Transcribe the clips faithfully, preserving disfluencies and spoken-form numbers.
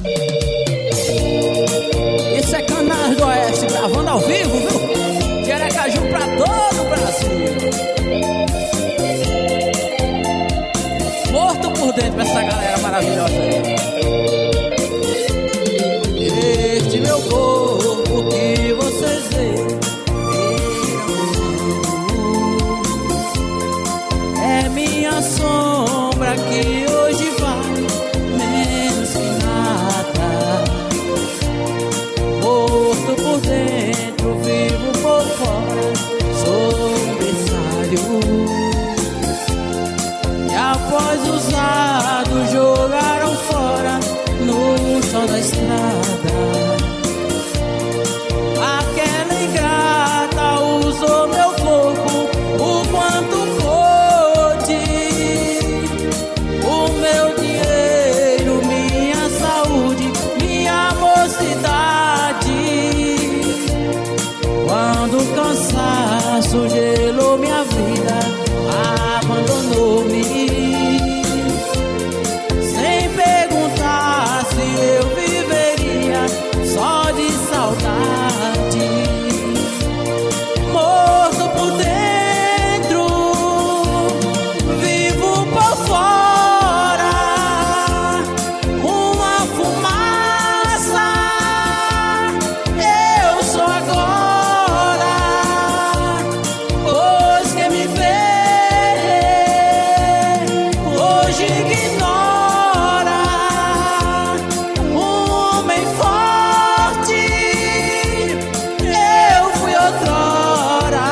Isso é Canais do Oeste, gravando ao vivo, viu? De Aracaju pra todo o Brasil. Morto por dentro pra essa galera maravilhosa aí. Este meu corpo que vocês veem é minha sombra que hoje vale menos que nada. Morto por dentro, vivo por fora, sou um berçário. E após usado, jogaram fora no sol da estrada. Aquela ingrata usou meu corpo o quanto pôde. O meu dinheiro, minha saúde, minha mocidade. Quando o cansaço gelou minha vida, abandonou-me, sem perguntar se eu viveria só de saudade. Morto por dentro, vivo por fora, uma fumaça. Eu sou agora, pois quem me vê hoje ignora. Um homem forte eu fui outrora.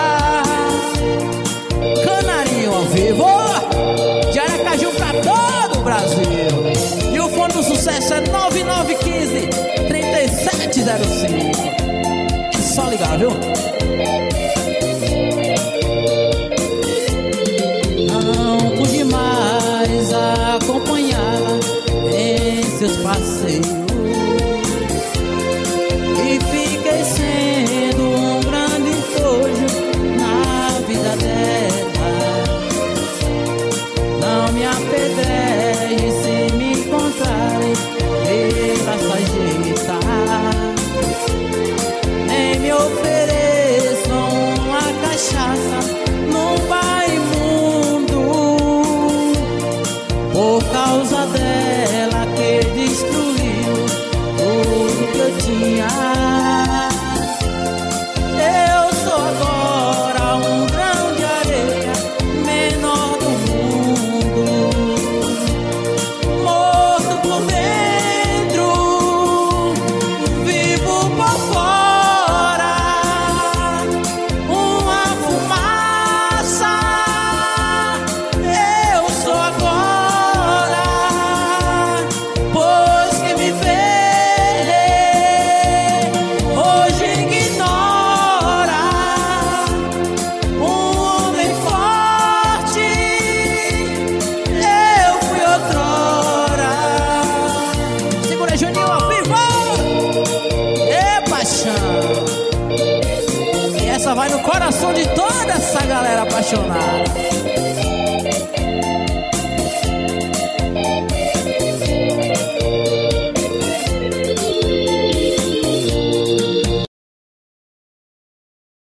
Canarinho ao vivo, de Aracaju pra todo o Brasil. E o fone do sucesso é nove nove um cinco, três sete zero cinco. É só ligar, viu? Não pude mais acompanhá-la em seus passeios e fiquei sendo um grande entojo na vida dela. Não me apedreje se me encontrarem pela sarjeta, nem me ofereçam uma cachaça num bar imundo. Por causa dela que destruiu tudo que eu tinha. Eu sou agora um grão de areia, menor do mundo. Morto por dentro, vivo por fora, uma fumaça. Eu sou agora, pois quem me vê hoje ignora. Um homem forte eu fui outrora. Segura Juninho ao vivo. Ê, paixão. E essa vai no coração de toda essa galera apaixonada.